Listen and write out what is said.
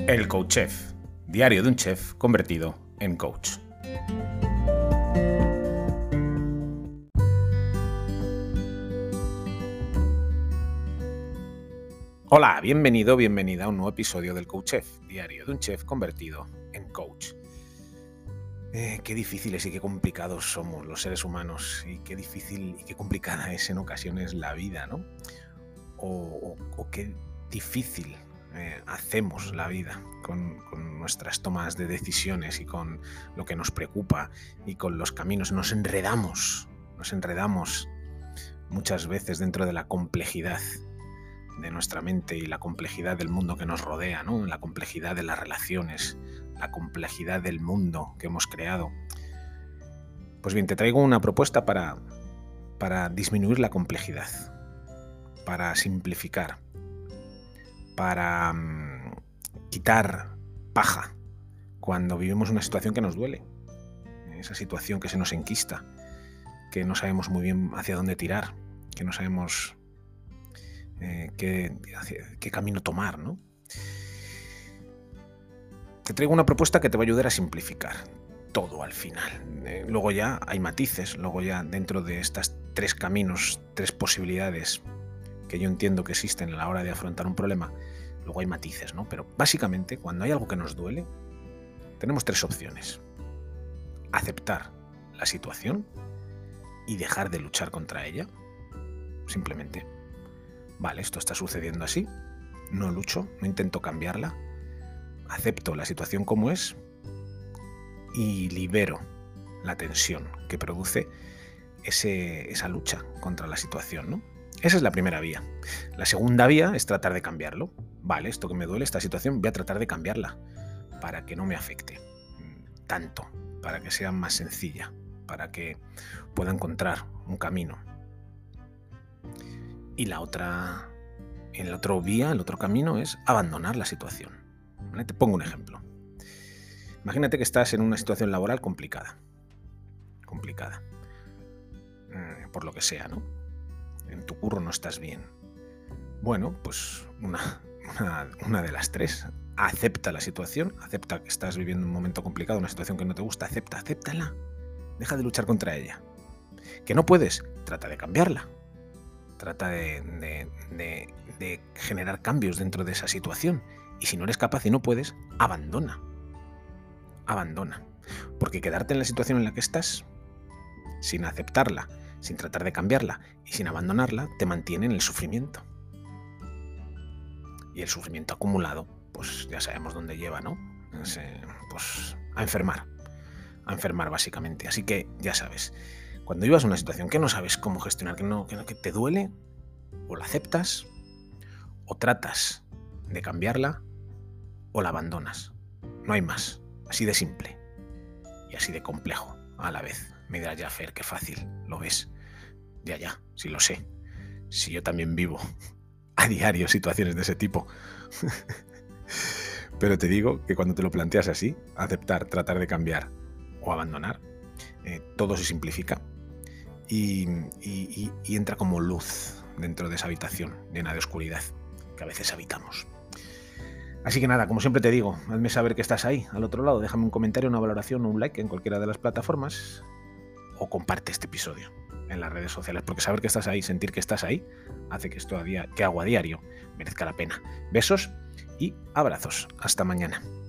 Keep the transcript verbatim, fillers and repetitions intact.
El Coach Chef, diario de un chef convertido en coach. Hola, bienvenido, bienvenida a un nuevo episodio del Coach Chef, diario de un chef convertido en coach. Eh, qué difíciles y qué complicados somos los seres humanos, y qué difícil y qué complicada es en ocasiones la vida, ¿no? O, o, o qué difícil eh, hacemos la vida con, con nuestras tomas de decisiones y con lo que nos preocupa y con los caminos. Nos enredamos, nos enredamos muchas veces dentro de la complejidad de nuestra mente y la complejidad del mundo que nos rodea, ¿no? La complejidad de las relaciones, la complejidad del mundo que hemos creado. Pues bien, te traigo una propuesta para, para disminuir la complejidad, para simplificar, para um, quitar paja cuando vivimos una situación que nos duele, esa situación que se nos enquista, que no sabemos muy bien hacia dónde tirar, que no sabemos eh, qué, hacia, qué camino tomar, ¿no? Te traigo una propuesta que te va a ayudar a simplificar todo al final. Eh, luego ya hay matices, luego ya dentro de estas tres caminos, tres posibilidades que yo entiendo que existen a la hora de afrontar un problema, luego hay matices, ¿no? Pero básicamente, cuando hay algo que nos duele, tenemos tres opciones. Aceptar la situación y dejar de luchar contra ella. Simplemente, vale, esto está sucediendo así, no lucho, no intento cambiarla, acepto la situación como es y libero la tensión que produce ese, esa lucha contra la situación, ¿no? Esa es la primera vía. La segunda vía es tratar de cambiarlo. Vale, esto que me duele, esta situación, voy a tratar de cambiarla para que no me afecte tanto, para que sea más sencilla, para que pueda encontrar un camino. Y la otra, el otro vía, el otro camino es abandonar la situación. ¿Vale? Te pongo un ejemplo. Imagínate que estás en una situación laboral complicada. Complicada. Eh, por lo que sea, ¿no? En tu curro no estás bien. Bueno, pues una, una, una de las tres. Acepta la situación, acepta que estás viviendo un momento complicado, una situación que no te gusta, acepta, acéptala. Deja de luchar contra ella. Que no puedes, trata de cambiarla. Trata de, de, de, de generar cambios dentro de esa situación. Y si no eres capaz y no puedes, abandona. Abandona. Porque quedarte en la situación en la que estás, sin aceptarla, sin tratar de cambiarla y sin abandonarla, te mantiene en el sufrimiento. Y el sufrimiento acumulado, pues ya sabemos dónde lleva, ¿no? Es, eh, pues a enfermar. A enfermar básicamente. Así que ya sabes, cuando vivas una situación que no sabes cómo gestionar, que, no, que, no, que te duele, o la aceptas, o tratas de cambiarla, o la abandonas. No hay más. Así de simple. Y así de complejo a la vez. Me dirás, ya, Fer, qué fácil. ¿Lo ves? Ya, ya, sí lo sé. Si yo también vivo a diario situaciones de ese tipo. Pero te digo que cuando te lo planteas así, aceptar, tratar de cambiar o abandonar, eh, todo se simplifica y, y, y, y entra como luz dentro de esa habitación llena de oscuridad que a veces habitamos. Así que nada, como siempre te digo, hazme saber que estás ahí, al otro lado, déjame un comentario, una valoración o un like en cualquiera de las plataformas o comparte este episodio en las redes sociales, porque saber que estás ahí, sentir que estás ahí, hace que esto a día, que hago a diario merezca la pena. Besos y abrazos. Hasta mañana.